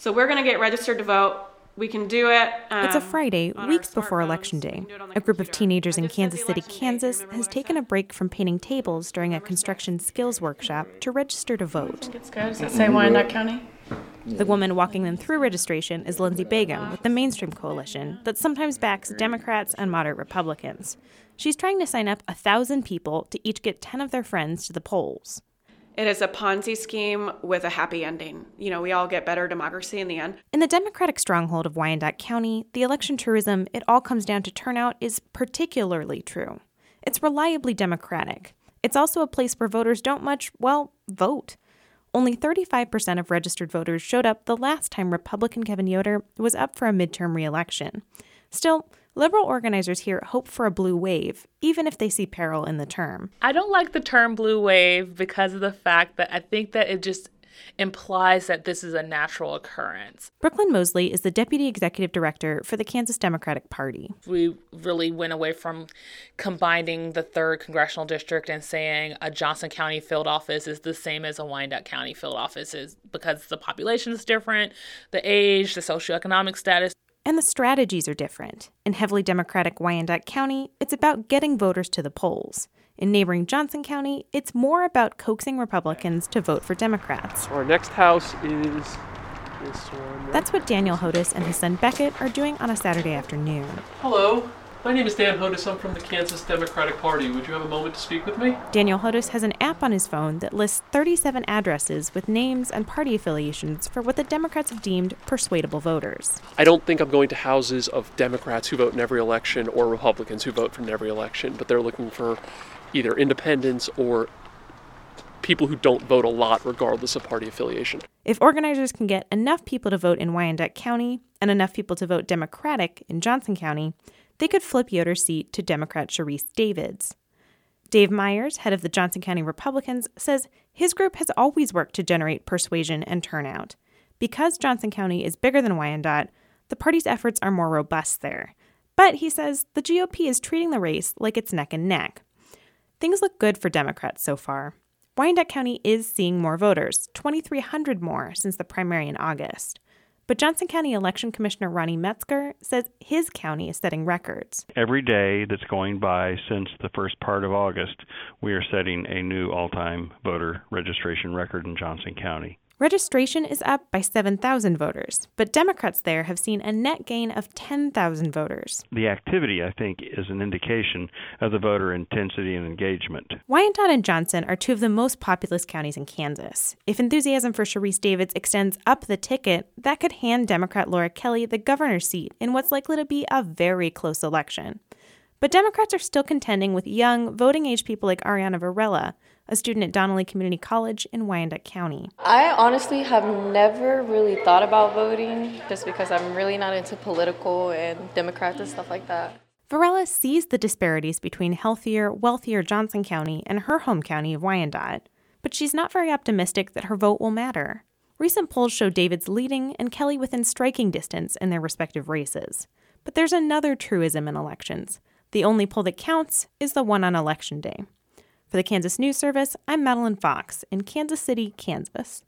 So we're going to get registered to vote. We can do it. It's a Friday, weeks before Election Day. A group of teenagers in Kansas City, Kansas has taken a break from painting tables during a construction skills workshop to register to vote. It's good. Does it say Wyandotte County? The woman walking them through registration is Lindsay Begum with the Mainstream Coalition that sometimes backs Democrats and moderate Republicans. She's trying to sign up 1,000 people to each get 10 of their friends to the polls. It is a Ponzi scheme with a happy ending. You know, we all get better democracy in the end. In the Democratic stronghold of Wyandotte County, the election tourism, it all comes down to turnout, is particularly true. It's reliably Democratic. It's also a place where voters don't much, vote. Only 35% of registered voters showed up the last time Republican Kevin Yoder was up for a midterm re-election. Still, liberal organizers here hope for a blue wave, even if they see peril in the term. I don't like the term blue wave because of the fact that I think that it just implies that this is a natural occurrence. Brooklyn Mosley is the deputy executive director for the Kansas Democratic Party. We really went away from combining the 3rd congressional district and saying a Johnson County field office is the same as a Wyandotte County field office is because the population is different, the age, the socioeconomic status. And the strategies are different. In heavily Democratic Wyandotte County, it's about getting voters to the polls. In neighboring Johnson County, it's more about coaxing Republicans to vote for Democrats. Our next house is this one. Right? That's what Daniel Hodes and his son Beckett are doing on a Saturday afternoon. Hello. My name is Dan Hodes. I'm from the Kansas Democratic Party. Would you have a moment to speak with me? Daniel Hodes has an app on his phone that lists 37 addresses with names and party affiliations for what the Democrats have deemed persuadable voters. I don't think I'm going to houses of Democrats who vote in every election or Republicans who vote in every election, but they're looking for either independents or people who don't vote a lot regardless of party affiliation. If organizers can get enough people to vote in Wyandotte County and enough people to vote Democratic in Johnson County, they could flip Yoder's seat to Democrat Sharice Davids. Dave Myers, head of the Johnson County Republicans, says his group has always worked to generate persuasion and turnout. Because Johnson County is bigger than Wyandotte, the party's efforts are more robust there. But, he says, the GOP is treating the race like it's neck and neck. Things look good for Democrats so far. Wyandotte County is seeing more voters, 2,300 more since the primary in August. But Johnson County Election Commissioner Ronnie Metzger says his county is setting records. Every day that's going by since the first part of August, we are setting a new all-time voter registration record in Johnson County. Registration is up by 7,000 voters, but Democrats there have seen a net gain of 10,000 voters. The activity, I think, is an indication of the voter intensity and engagement. Wyandotte and Johnson are two of the most populous counties in Kansas. If enthusiasm for Sharice Davids extends up the ticket, that could hand Democrat Laura Kelly the governor's seat in what's likely to be a very close election. But Democrats are still contending with young, voting-age people like Ariana Varela, a student at Donnelly Community College in Wyandotte County. I honestly have never really thought about voting just because I'm really not into political and Democrats and stuff like that. Varela sees the disparities between healthier, wealthier Johnson County and her home county of Wyandotte, but she's not very optimistic that her vote will matter. Recent polls show Davids leading and Kelly within striking distance in their respective races. But there's another truism in elections. The only poll that counts is the one on Election Day. For the Kansas News Service, I'm Madeline Fox in Kansas City, Kansas.